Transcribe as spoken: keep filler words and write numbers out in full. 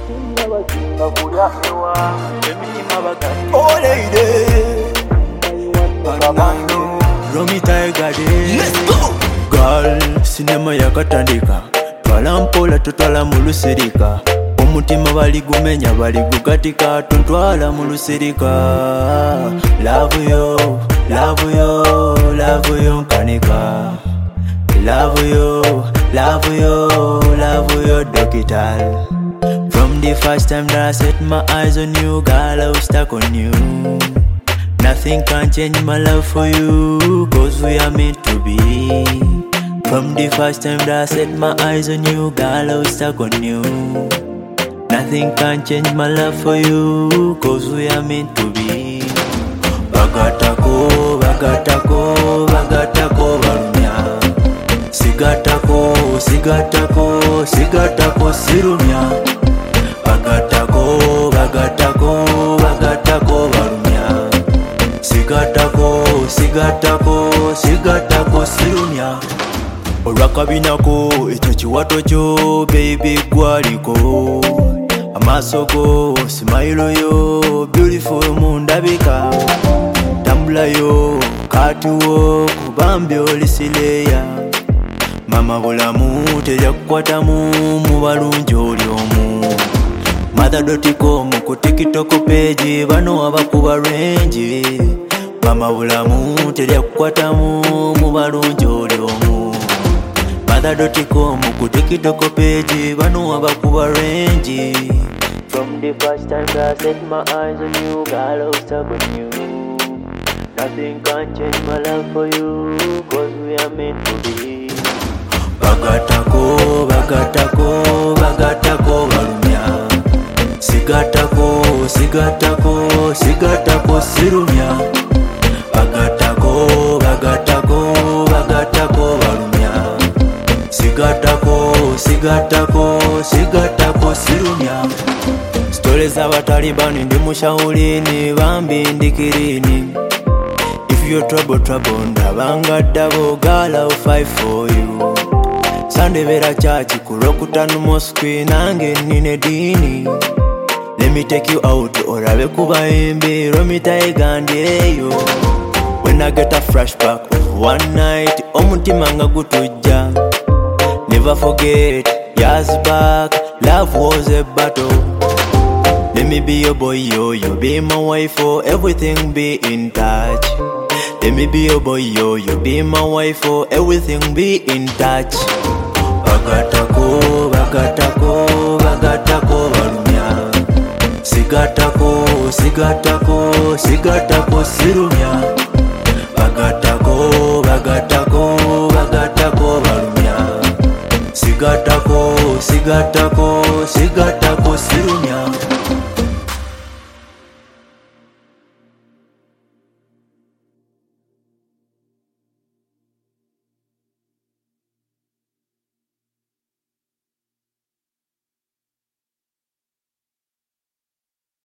Oh lady, Romy Tiger Day. Let's go. Girl, cinema yakatandika. Twala mpola tutwala mu lusirika. Omutima bali gumenya bali gukatika tutwala mu lusirika. Love you, love you, love you kanika. Love you, love you, love you doctor. From the first time that I set my eyes on you, girl, I was stuck on you. Nothing can change my love for you, cause we are meant to be. From the first time that I set my eyes on you, girl, I was stuck on you. Nothing can change my love for you, cause we are meant to be. Bagatako, bagatako, bagatako, barumya. Sigatako, sigatako, sigatako, sirumya. Bagatako, bagatako, bagatako, barumya. Sigatako, sigatako, sigatako, sirumya. Olwakabinako, ekyo kiwato kyo, baby gwaliko. Amasogo, smile yo, beautiful mundabika. Tambula yo, katuwo, kubambi olisileya. Mama bulamu, teja kukwatamu, mubalungi oli omu. Mother dot com ku TikTok page, bano abakuba range. Mama bulamu, teja kukwatamu, mubalungi oli omu. Mother dot com ku TikTok page, bano abakuba range. From the first time that I set my eyes on you, girl, I was stuck on you. Nothing can change my love for you, cause we are meant to be. Bagatako, bagatako, bagatako, barumya. Sigatako, sigatako, sigatako, sirumya. Bagatako, bagatako, bagatako, barumya. Sigatako, sigatako, sigatako, sirumya. Stories z'abatalibani ndi mushawulini bambi ndikirini. If you're trouble, trouble, ndabanga double, girl, I'll fight for you. Sunday vera church, kurokutanu mosque, nange nine dini. Let me take you out, orabe kuba imbi, Romy Tiger Day. When I get a flashback of one night, omutima nga gutuja. Never forget, years back, love was a battle. Let me be your boy, yo, you be my wife, oh, everything be in touch. Let me be your boy, yo, you be my wife, oh, everything be in touch. Bagatako, bagatako, bagatako, barumya. Sigatako, sigatako, sigatako, sirumya. Bagatako, bagatako, bagatako, barumya. Sigatako, sigatako, sigatako.